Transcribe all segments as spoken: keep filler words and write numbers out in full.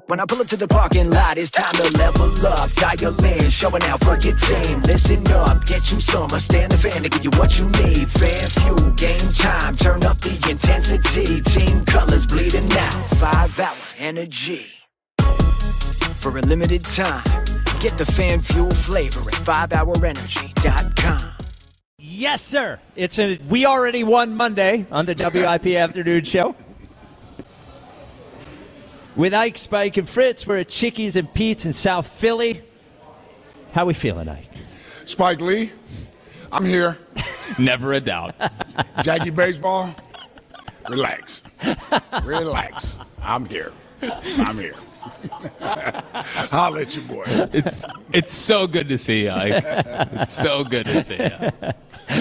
When I pull up to the parking lot, it's time to level up. Dial in, showing out for your team. Listen up, get you some. I stand the fan to give you what you need. Fan fuel, game time, turn up the intensity. Team colors bleeding out, five hour energy. For a limited time, get the fan fuel flavor at five hour energy dot com. Yes, sir. It's a We Already Won Monday on the W I P Afternoon Show. With Ike, Spike, and Fritz, we're at Chickies and Pete's in South Philly. How we feeling, Ike? Spike Lee, I'm here. Never a doubt. Jackie Baseball, relax. Relax. I'm here. I'm here. I'll let you, boy. It's it's so good to see you, Ike. It's so good to see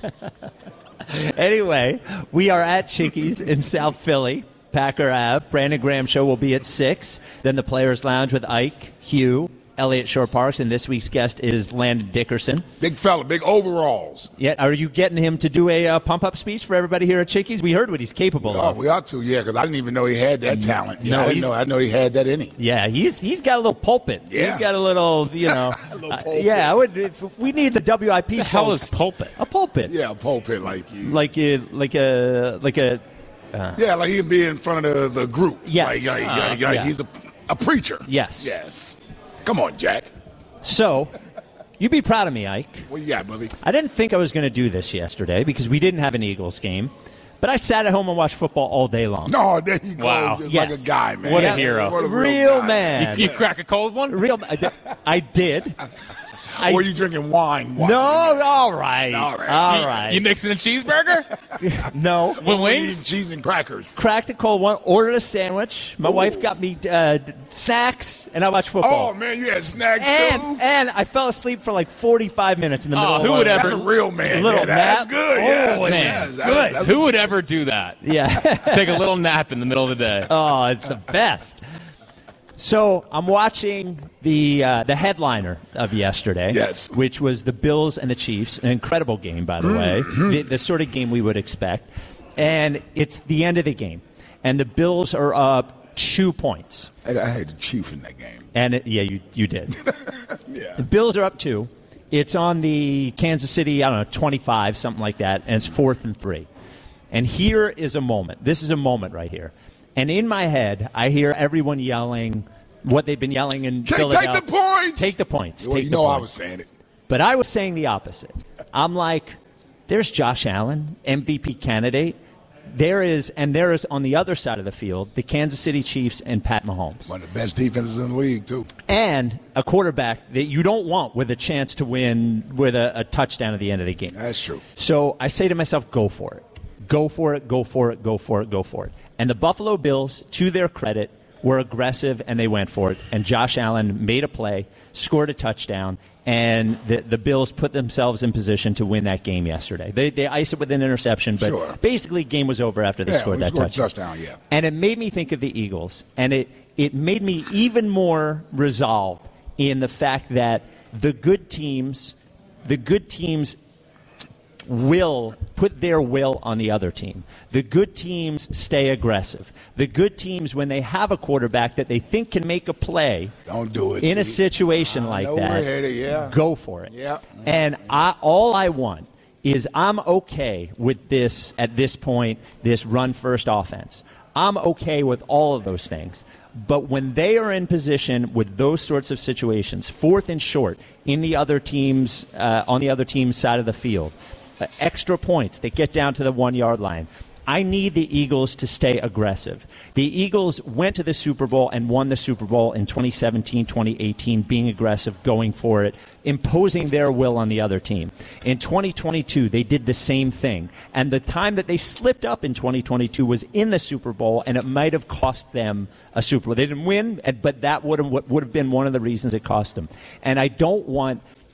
you. Anyway, we are at Chickies in South Philly. Packer Avenue. Brandon Graham Show will be at six. Then the Players Lounge with Ike, Hugh, Elliott Shore Parks, and this week's guest is Landon Dickerson. Big fella, big overalls. Yeah, are you getting him to do a uh, pump-up speech for everybody here at Chickies? We heard what he's capable Oh, of. we ought to, yeah, because I didn't even know he had that talent. Yeah, No, I didn't he's- know. I know he had that in him. Yeah, he's he's got a little pulpit. Yeah. He's got a little, you know. A little uh, pulpit. yeah, I would. If we need the W I P. The hell folks- is pulpit? A pulpit. Yeah, a pulpit like you. Like a like a like a. yeah, like he'd be in front of the, the group. Yes. Like, like, Uh, like, like yeah. he's a, a preacher. Yes. Yes. Come on, Jack. So, you'd be proud of me, Ike. What you got, buddy? I didn't think I was going to do this yesterday because we didn't have an Eagles game, but I sat at home and watched football all day long. No, there you go. Wow. Just Yes. like a guy, man. What a hero. What a Real guy. man. You crack a cold one? Real. I did. I did. I, Or you drinking wine? no, all right, All right. all You- right. You mixing a cheeseburger? no, With Eating wings? cheese and crackers. cracked a cold one. Ordered a sandwich. My Ooh. wife got me uh, snacks, and I watched football. Oh, man, you had snacks, and too? and I fell asleep for like forty-five minutes in the middle. Oh, of who one. would That's ever- a real man. A little yeah, that's nap? good. Oh, yes, man. yes, that's- Good. that's- Who would ever do that? Yeah. Take a little nap in the middle of the day. Oh, it's the best. So I'm watching the uh, the headliner of yesterday, Yes. which was the Bills and the Chiefs. An incredible game, by the way, the, the sort of game we would expect. And it's the end of the game, and the Bills are up two points. I, I had the Chief in that game. And it, yeah, you you did. Yeah. The Bills are up two. It's on the Kansas City, I don't know, twenty-five, something like that, and it's fourth and three. And here is a moment. This is a moment right here. And in my head, I hear everyone yelling what they've been yelling in Take, Philadelphia. take the points. Take the points. Well, Take you the know I points. was saying it. But I was saying the opposite. I'm like, there's Josh Allen, M V P candidate. There is, and there is on the other side of the field, the Kansas City Chiefs and Pat Mahomes. One of the best defenses in the league, too. And a quarterback that you don't want with a chance to win with a, a touchdown at the end of the game. That's true. So I say to myself, go for it. Go for it, go for it, go for it, go for it. And the Buffalo Bills, to their credit, were aggressive and they went for it. And Josh Allen made a play, scored a touchdown, and the, the Bills put themselves in position to win that game yesterday. They they iced it with an interception, but Sure. basically game was over after they Yeah, scored we that scored a touchdown. touchdown, yeah. And it made me think of the Eagles, and it, it made me even more resolved in the fact that the good teams, the good teams will put their will on the other team. The good teams stay aggressive. The good teams, when they have a quarterback that they think can make a play Don't do it. in a see. situation I like know that, we're headed, yeah. go for it. Yeah. And I, all I want is I'm okay with this, at this point, this run-first offense. I'm okay with all of those things. But when they are in position with those sorts of situations, fourth and short, in the other team's, uh, on the other team's side of the field, uh, extra points, they get down to the one-yard line. I need the Eagles to stay aggressive. The Eagles went to the Super Bowl and won the Super Bowl in twenty seventeen, twenty eighteen, being aggressive, going for it, imposing their will on the other team. In twenty twenty-two, they did the same thing. And the time that they slipped up in twenty twenty-two was in the Super Bowl, and it might have cost them a Super Bowl. They didn't win, but that would have, would have been one of the reasons it cost them. And I don't want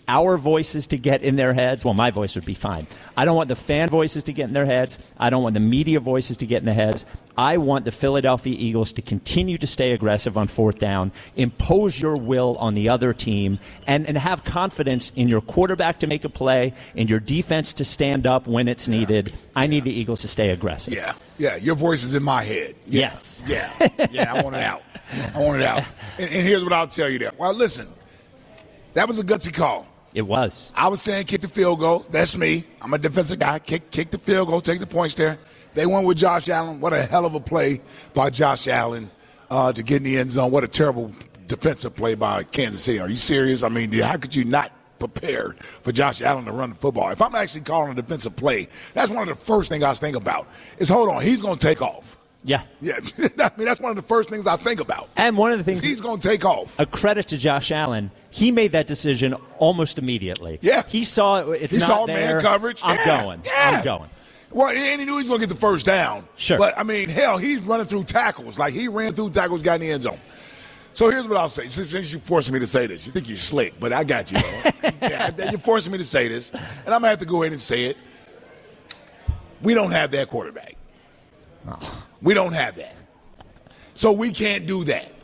our voices to get in their heads. Well, my voice would be fine. I don't want the fan voices to get in their heads. I don't want the media voices to get in their heads. I want the Philadelphia Eagles to continue to stay aggressive on fourth down, impose your will on the other team, and, and have confidence in your quarterback to make a play, in your defense to stand up when it's needed. Yeah. I need the Eagles to stay aggressive. Yeah, yeah. Your voice is in my head. Yeah. Yes. Yeah, yeah. I want it out. I want it out. And, and here's what I'll tell you there. Well, listen, that was a gutsy call. It was. I was saying kick the field goal. That's me. I'm a defensive guy. Kick, kick the field goal. Take the points there. They went with Josh Allen. What a hell of a play by Josh Allen uh, to get in the end zone. What a terrible defensive play by Kansas City. Are you serious? I mean, how could you not prepare for Josh Allen to run the football? If I'm actually calling a defensive play, that's one of the first things I think about is, hold on, he's going to take off. Yeah. Yeah. I mean, that's one of the first things I think about. And one of the things he's going to take off. A credit to Josh Allen. He made that decision almost immediately. Yeah. He saw it's he not saw there. Man coverage. I'm yeah. going. Yeah. I'm going. Well, and he knew he was going to get the first down. Sure. But, I mean, hell, he's running through tackles. Like, he ran through tackles, got in the end zone. So here's what I'll say. Since, since you're forcing me to say this, you think you're slick, but I got you. yeah, you're forcing me to say this, and I'm going to have to go ahead and say it. We don't have that quarterback. Oh. We don't have that. So we can't do that.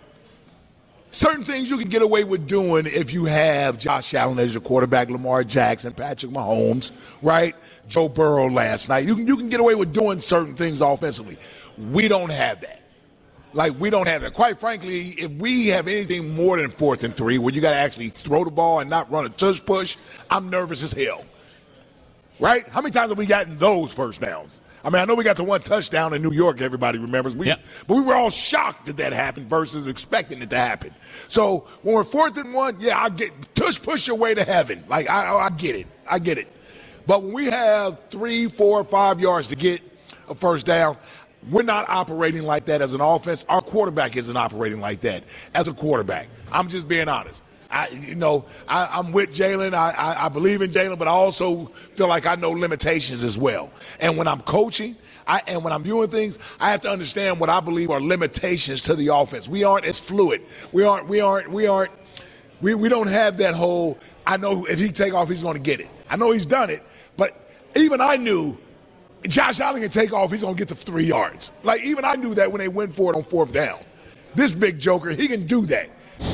Certain things you can get away with doing if you have Josh Allen as your quarterback, Lamar Jackson, Patrick Mahomes, right? Joe Burrow last night. You can, you can get away with doing certain things offensively. We don't have that. Like, we don't have that. Quite frankly, if we have anything more than fourth and three where you got to actually throw the ball and not run a tush push, I'm nervous as hell. Right? How many times have we gotten those first downs? I mean, I know we got the one touchdown in New York, everybody remembers. We, yep. But we were all shocked that that happened versus expecting it to happen. So when we're fourth and one, yeah, I get tush push your way to heaven. Like, I, I get it. I get it. But when we have three, four, five yards to get a first down, we're not operating like that as an offense. Our quarterback isn't operating like that as a quarterback. I'm just being honest. I, you know, I, I'm with Jalen. I, I, I believe in Jalen, but I also feel like I know limitations as well. And when I'm coaching, I, and when I'm viewing things, I have to understand what I believe are limitations to the offense. We aren't as fluid. We aren't. We aren't. We aren't. We we don't have that whole. I know if he take off, he's going to get it. I know he's done it, but even I knew Josh Allen can take off. He's going to get to three yards. Like, even I knew that when they went for it on fourth down. This big joker, he can do that.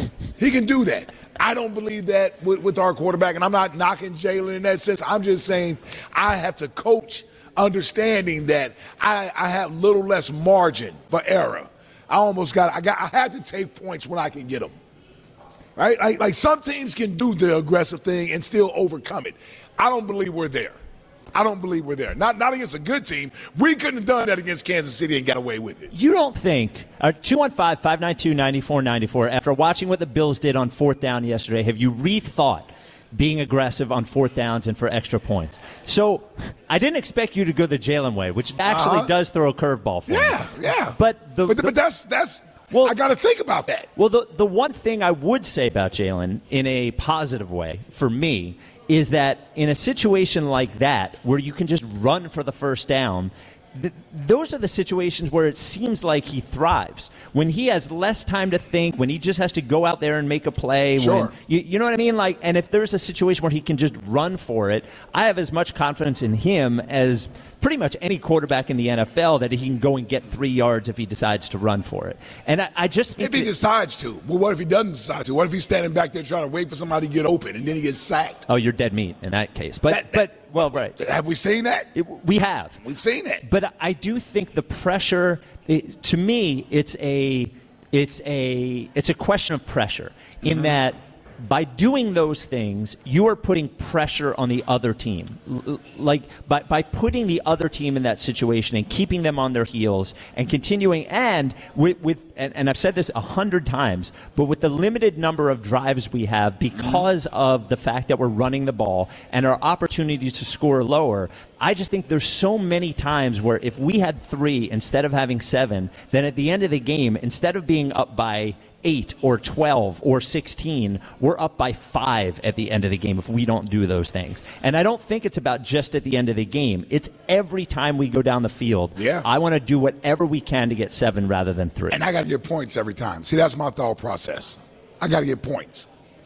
He can do that. I don't believe that with, with our quarterback, and I'm not knocking Jalen in that sense. I'm just saying I have to coach understanding that I, I have little less margin for error. I almost got I got I had to take points when I can get them. Right? Like, like some teams can do the aggressive thing and still overcome it. I don't believe we're there. I don't believe we're there. Not not against a good team. We couldn't have done that against Kansas City and got away with it. You don't think uh, two one five, five nine two, nine four nine four, after watching what the Bills did on fourth down yesterday, have you rethought being aggressive on fourth downs and for extra points? So I didn't expect you to go the Jalen way, which actually uh-huh. does throw a curveball for yeah, you. Yeah, yeah. But, the, but, the, but that's that's well, I got to think about that. Well, the, the one thing I would say about Jalen in a positive way for me is that in a situation like that where you can just run for the first down, th- those are the situations where it seems like he thrives. When he has less time to think, when he just has to go out there and make a play. Sure. When, you, you know what I mean? Like, and if there's a situation where he can just run for it, I have as much confidence in him as pretty much any quarterback in the N F L that he can go and get three yards if he decides to run for it. And I, I just think if he that, decides to. Well, what if he doesn't decide to? What if he's standing back there trying to wait for somebody to get open and then he gets sacked? oh, you're dead meat in that case. But, That- but well, right. Have we seen that? It, we have. We've seen it. But I do think the pressure, it, to me, it's a, it's a, it's a question of pressure in mm-hmm. that by doing those things, you are putting pressure on the other team. L- like by, by putting the other team in that situation and keeping them on their heels and continuing, and with, with and, and I've said this a hundred times, but with the limited number of drives we have because of the fact that we're running the ball and our opportunity to score lower, I just think there's so many times where if we had three instead of having seven, then at the end of the game, instead of being up by eight or twelve or sixteen, we're up by five at the end of the game if we don't do those things. And I don't think it's about just at the end of the game. It's every time we go down the field. Yeah. I want to do whatever we can to get seven rather than three. And I got to get points every time. See, that's my thought process. I got to get points.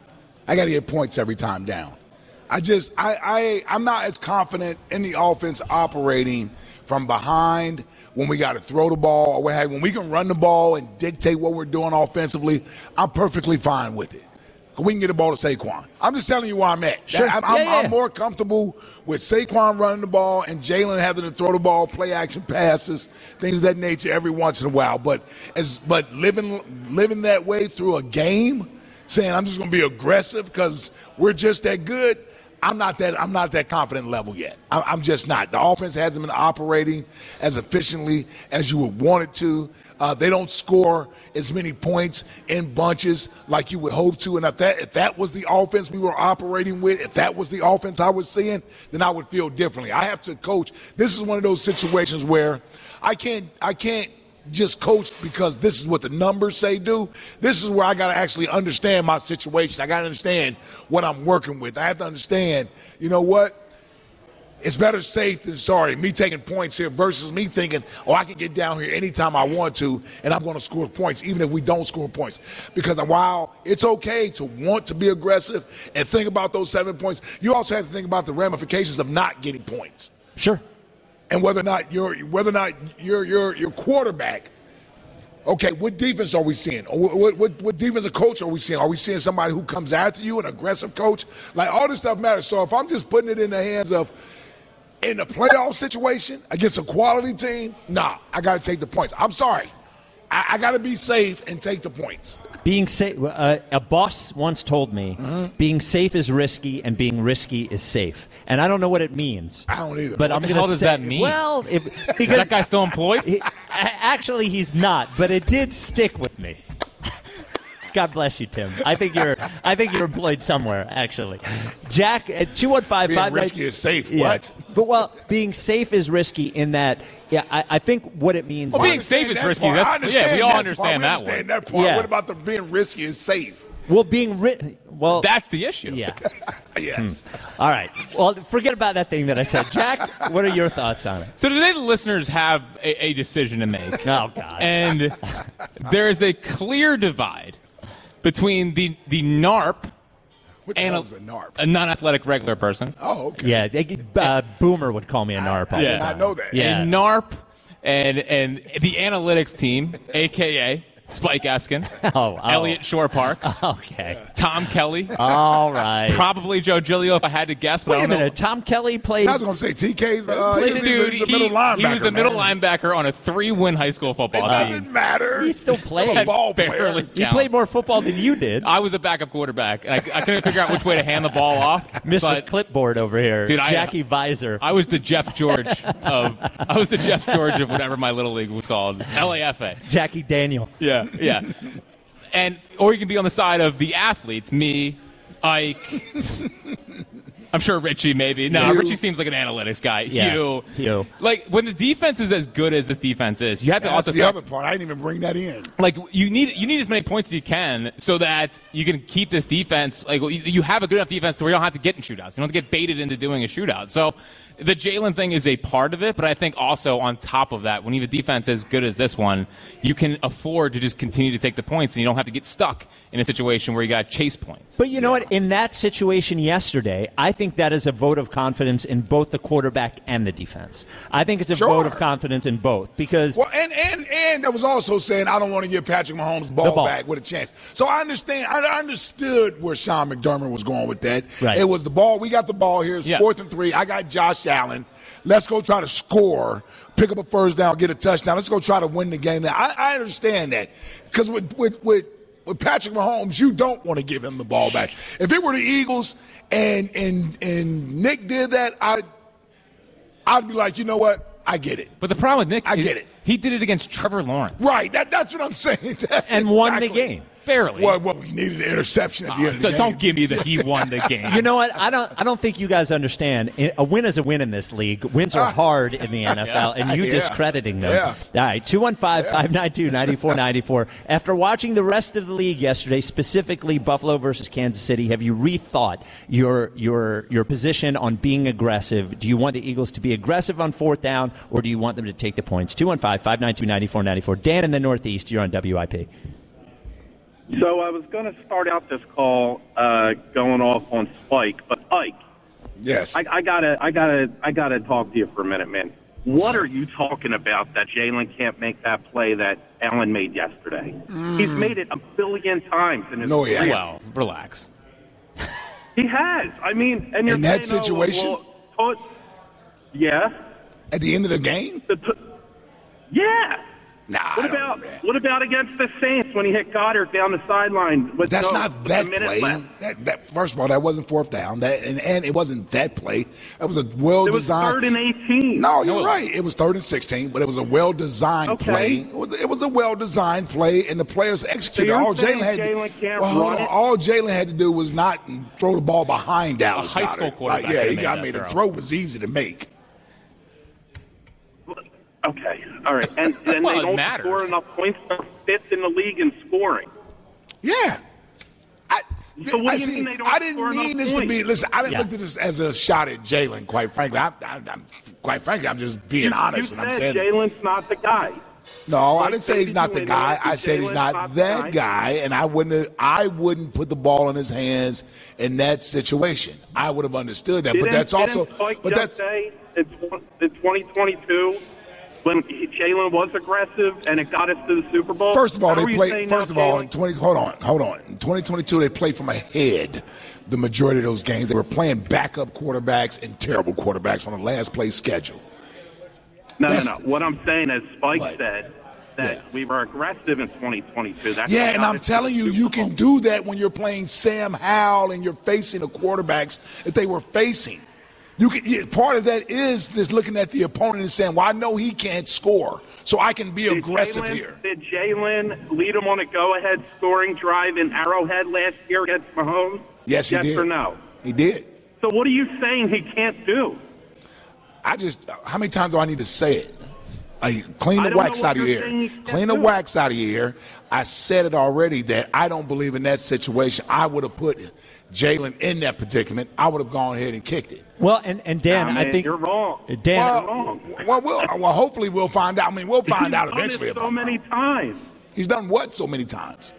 I got to get points every time down. I just, I, I, I'm not as confident in the offense operating from behind when we got to throw the ball or what have you. When we can run the ball and dictate what we're doing offensively, I'm perfectly fine with it. We can get the ball to Saquon. I'm just telling you where I'm at. Sure. I'm, I'm, yeah, yeah. I'm more comfortable with Saquon running the ball and Jalen having to throw the ball, play action passes, things of that nature every once in a while. But as but living living that way through a game, saying I'm just going to be aggressive because we're just that good, I'm not that I'm not that confident level yet. I'm just not. The offense hasn't been operating as efficiently as you would want it to. Uh, they don't score as many points in bunches like you would hope to. And if that if that was the offense we were operating with, if that was the offense I was seeing, then I would feel differently. I have to coach. This is one of those situations where I can't I can't just coach because this is what the numbers say do. This is where I got to actually understand my situation. I got to understand what I'm working with. I have to understand, you know what? It's better safe than sorry. Me taking points here versus me thinking, oh, I can get down here anytime I want to, and I'm going to score points, even if we don't score points. Because while it's okay to want to be aggressive and think about those seven points, you also have to think about the ramifications of not getting points. Sure. And whether or not your whether or not your your your quarterback. Okay, what defense are we seeing? What, what, what defensive coach are we seeing? Are we seeing somebody who comes after you, an aggressive coach? Like, all this stuff matters. So if I'm just putting it in the hands of, in a playoff situation against a quality team, nah, I got to take the points. I'm sorry. I, I got to be safe and take the points. Being safe, uh, a boss once told me, mm-hmm. being safe is risky and being risky is safe. And I don't know what it means. I don't either. But what I'm the going to hell does say, that mean? Well, if, because is that guy still employed? He, actually, he's not, but it did stick with me. God bless you, Tim. I think you're. I think you're employed somewhere. Actually, Jack at two one five being five. Risky is safe. Yeah. What? But well, being safe is risky in that. Yeah, I, I think what it means. Well, is, being safe is that risky. Part. That's yeah. We all that understand part. that we understand one. that part. Yeah. What about the being risky is safe? Well, being ri- well, That's the issue. yeah. Yes. Hmm. All right. Well, forget about that thing that I said. Jack, what are your thoughts on it? So today the listeners have a, a decision to make. Oh God. And there is a clear divide between the the NARP What the and hell a, is a NARP? a non-athletic regular person. Oh, okay. Yeah, they, uh, Boomer would call me a narp. all Yeah. the I did time. not know that. Yeah. A NARP and and the analytics team, a k a. Spike Eskin, Oh, oh. Elliot Shore Parks, Okay. Tom Kelly, All right. probably Joe Giglio if I had to guess. But Wait I a don't know. minute. Tom Kelly played. I was going to say T K's. Uh, Played he's, it, Dude, he's a he, middle linebacker. he was the middle man. linebacker on a three-win high school football It team. doesn't matter. He still played. A ball player. Barely He counts. played more football than you did. I was a backup quarterback, and I, I couldn't figure out which way to hand the ball off. Mister but Clipboard over here. Dude, I- Jackie Visor. I was the Jeff George of I was the Jeff George of whatever my little league was called, L A F A. Jackie Daniel. Yeah, yeah. And or you can be on the side of the athletes, me, Ike. I'm sure Richie maybe. No, Hugh. Richie seems like an analytics guy. Yeah, Hugh. Hugh. Like when the defense is as good as this defense is, you have to That's also the fact- other part. I didn't even bring that in. like you need you need as many points as you can so that you can keep this defense like you, you have a good enough defense to where you don't have to get in shootouts. You don't have to get baited into doing a shootout. So the Jalen thing is a part of it, but I think also on top of that, when you have a defense as good as this one, you can afford to just continue to take the points and you don't have to get stuck in a situation where you got to chase points. But you know what? In that situation yesterday, I think that is a vote of confidence in both the quarterback and the defense. I think it's a Sure. vote of confidence in both because Well, and and and that was also saying I don't want to give Patrick Mahomes ball, ball. back with a chance. So I understand. I understood where Sean McDermott was going with that. Right. It was the ball. We got the ball here. It's Yeah. fourth and three. I got Josh Allen. Let's go try to score, pick up a first down, get a touchdown. Let's go try to win the game. Now I, I understand that because with with with. With Patrick Mahomes, you don't want to give him the ball back. If it were the Eagles and and and Nick did that, I I'd be like, you know what? I get it. But the problem with Nick I is get it. he did it against Trevor Lawrence. Right. That that's what I'm saying. That's and won the exactly- game. Barely. Well, well, we needed an interception at the Uh, end of the game. don't give me that he won the game. You know what? I don't. I don't think you guys understand. A win is a win in this league. Wins are hard in the N F L, and you Yeah. discrediting them. Yeah. All right, two one five, five nine two, nine four nine four. After watching the rest of the league yesterday, specifically Buffalo versus Kansas City, have you rethought your your your position on being aggressive? Do you want the Eagles to be aggressive on fourth down, or do you want them to take the points? two one five, five nine two, nine four nine four. Dan in the Northeast, you're on W I P. So I was going to start out this call uh, going off on Spike, but Ike, yes, I, I gotta, I gotta, I gotta talk to you for a minute, man. What are you talking about that Jalen can't make that play that Allen made yesterday? Mm. He's made it a billion times in his no, career. Well, relax. He has. I mean, and you're in that saying, situation, oh, well, well, yeah. At the end of the game, the t- yeah. Nah. What about what about against the Saints when he hit Goddard down the sideline? With That's no, not that play. That, that first of all, that wasn't fourth down. That and, and it wasn't that play. That was a well designed. It was third and eighteen. No, you're no. right. It was third and sixteen, but it was a well designed okay. play. It was it was a well designed play, and the players executed. So all Jalen had, Jalen to, well, hold on. All Jalen had to do was not throw the ball behind Dallas. A high school quarterback. Like, yeah, he got made. The throw was easy to make. Okay, all right, and, and well, they don't matters. score enough points. They're fifth in the league in scoring. Yeah. I, so what I do you see, mean they don't I didn't score mean enough this points? to be. Listen, I didn't yeah. look at this as a shot at Jalen. Quite frankly, I, I, I'm quite frankly, I'm just being you, honest. You and I'm said saying Jalen's not the guy. No, like, I didn't say he's not the guy. I said he's not, not that guy, and I wouldn't. I wouldn't put the ball in his hands in that situation. I would have understood that, didn't, but that's also. Spike But that's say in twenty twenty-two. When Jalen was aggressive and it got us to the Super Bowl. First of all, How they played. First of all, in twenty. Hold on, hold on. In twenty twenty-two, they played from ahead. The majority of those games, they were playing backup quarterbacks and terrible quarterbacks on the last play schedule. No, That's, no, no. What I'm saying is, Spike what? said that yeah. we were aggressive in twenty twenty-two. That's yeah, and I'm telling you, you can do that when you're playing Sam Howell and you're facing the quarterbacks that they were facing. You can, part of that is just looking at the opponent and saying, well, I know he can't score, so I can be did aggressive Jalen, here. Did Jalen lead him on a go-ahead scoring drive in Arrowhead last year against Mahomes? Yes, he yes did. Yes or no? He did. So what are you saying he can't do? I just, how many times do I need to say it? Like, clean the wax out of your ear. Clean the wax out of your ear. I said it already that I don't believe in that situation. I would have put Jalen in that predicament. I would have gone ahead and kicked it. Well, and, and Dan, nah, man, I think you're wrong. Dan, well, you're wrong. Well, we'll, well, hopefully we'll find out. I mean, we'll find he's out done eventually. It so many times. He's done what so many times?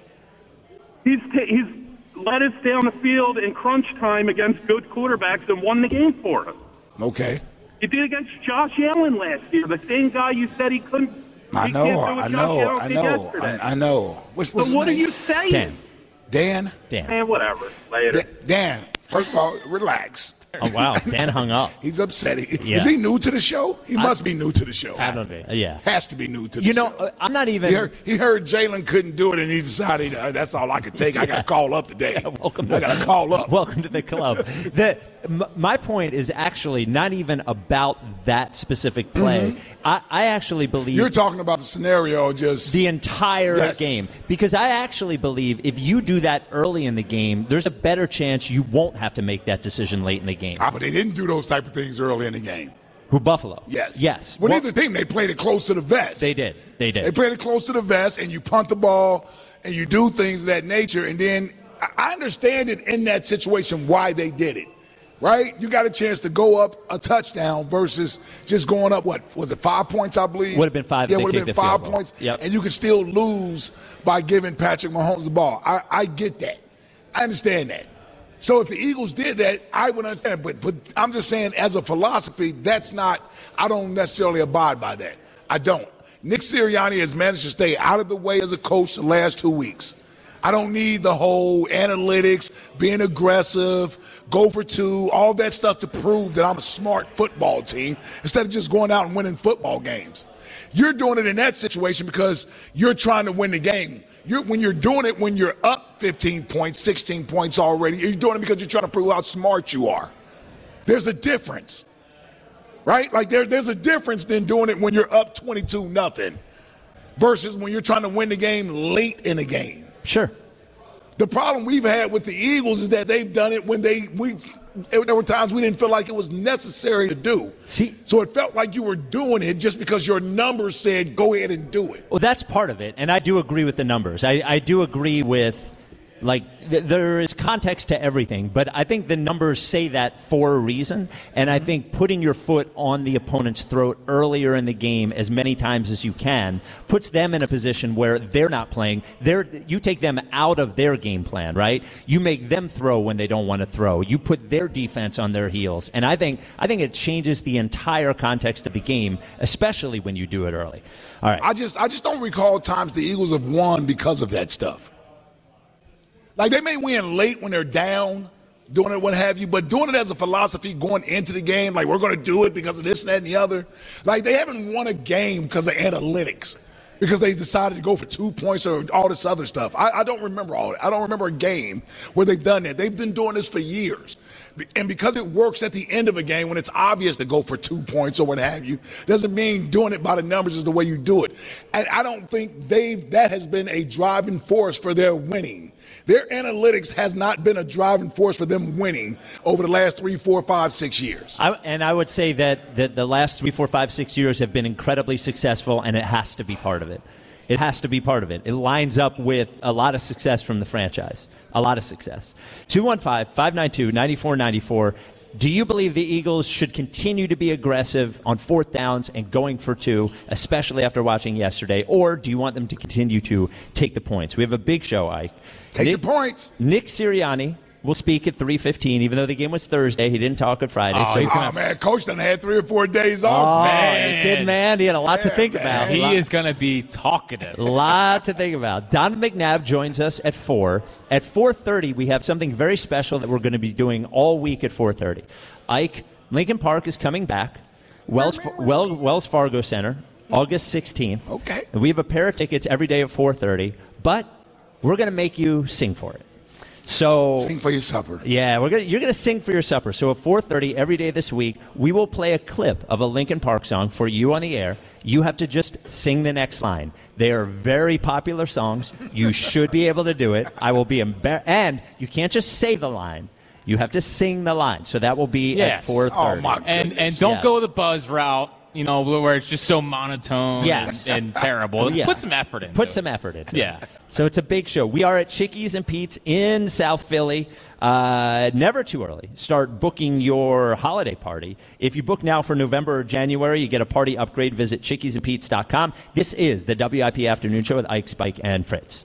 He's t- he's led us down the field in crunch time against good quarterbacks and won the game for us. Okay. He did against Josh Allen last year, the same guy you said he couldn't. I he know, can't do I what know, Josh Allen I did know, yesterday. I, I know. What's, what's so what his name? are you saying? Dan. Dan? Dan. Man, whatever. Later. Da- Dan, first of all, relax. Oh, wow. Dan hung up. He's upset. He, Yeah. Is he new to the show? He I, must be new to the show. I don't know. Yeah. Has to be new to the you show. know, I'm not even. He heard, he heard Jalen couldn't do it, and he decided uh, that's all I could take. I Yes. got to call up today. Yeah, welcome to, I got to call up. Welcome to the club. the, m- my point is actually not even about that specific play. Mm-hmm. I, I actually believe You're talking about the scenario, just the entire Yes. game, because I actually believe if you do that early in the game, there's a better chance you won't have to make that decision late in the game. Ah, but they didn't do those type of things early in the game. Who, Buffalo? Yes. Yes. Well, Well, neither team, they played it close to the vest. They did. They did. They played it close to the vest, and you punt the ball, and you do things of that nature. And then I- I understand it in that situation why they did it, right? You got a chance to go up a touchdown versus just going up, what, was it five points, I believe? Would have been five if Yeah, they would have kicked been the five field goal. points. Yep. And you can still lose by giving Patrick Mahomes the ball. I, I get that. I understand that. So if the Eagles did that, I would understand. But but I'm just saying, as a philosophy, that's not. I don't necessarily abide by that. I don't. Nick Sirianni has managed to stay out of the way as a coach the last two weeks. I don't need the whole analytics, being aggressive, go for two, all that stuff to prove that I'm a smart football team instead of just going out and winning football games. You're doing it in that situation because you're trying to win the game. You're, when you're doing it when you're up fifteen points, sixteen points already, you're doing it because you're trying to prove how smart you are. There's a difference, right? Like there, there's a difference than doing it when you're up twenty-two nothing versus when you're trying to win the game late in the game. Sure. The problem we've had with the Eagles is that they've done it when they we there were times we didn't feel like it was necessary to do. See, so it felt like you were doing it just because your numbers said go ahead and do it. Well, that's part of it, and I do agree with the numbers. I, I do agree with Like, th- there is context to everything, but I think the numbers say that for a reason, and I think putting your foot on the opponent's throat earlier in the game as many times as you can puts them in a position where they're not playing. They're, you take them out of their game plan, right? You make them throw when they don't want to throw. You put their defense on their heels, and I think I think it changes the entire context of the game, especially when you do it early. All right. I just I just don't recall times the Eagles have won because of that stuff. Like, they may win late when they're down, doing it, what have you, but doing it as a philosophy going into the game, like, we're going to do it because of this and that and the other. Like, they haven't won a game because of analytics, because they decided to go for two points or all this other stuff. I, I don't remember all that. I don't remember a game where they've done that. They've been doing this for years. And because it works at the end of a game when it's obvious to go for two points or what have you, doesn't mean doing it by the numbers is the way you do it. And I don't think they that has been a driving force for their winning. Their analytics has not been a driving force for them winning over the last three, four, five, six years. I, and I would say that, that the last three, four, five, six years have been incredibly successful, and it has to be part of it. It has to be part of it. It lines up with a lot of success from the franchise. A lot of success. two one five, five nine two, nine four nine four. Do you believe the Eagles should continue to be aggressive on fourth downs and going for two, especially after watching yesterday, or do you want them to continue to take the points? We have a big show, Ike. Take Nick, the points. Nick Sirianni will speak at three fifteen, even though the game was Thursday. He didn't talk on Friday. Oh, so he's gonna Oh, man, Coach done had three or four days off, Oh, man. good man. He had a lot to Yeah, think man. about. He Lot- is going to be talkative. lot to think about. Don McNabb joins us at four. At four thirty, we have something very special that we're going to be doing all week at four thirty. Ike, Lincoln Park is coming back. Wells, well, Wells Fargo Center, August sixteenth. Okay. And we have a pair of tickets every day at four thirty, but we're going to make you sing for it. So Sing for your supper. yeah, we're gonna, you're going to sing for your supper. So at four thirty every day this week, we will play a clip of a Linkin Park song for you on the air. You have to just sing the next line. They are very popular songs. You should be able to do it. I will be embarrassed. And you can't just say the line. You have to sing the line. So that will be Yes. at four thirty. Oh, my And goodness. and don't Yeah. go the buzz route, you know, where it's just so monotone Yes. and, and terrible. Yeah. Put some effort into Put it. some effort into Yeah. it. So it's a big show. We are at Chickies and Pete's in South Philly. Uh, never too early. Start booking your holiday party. If you book now for November or January, you get a party upgrade. Visit chickies and pete's dot com. This is the W I P Afternoon Show with Ike, Spike, and Fritz.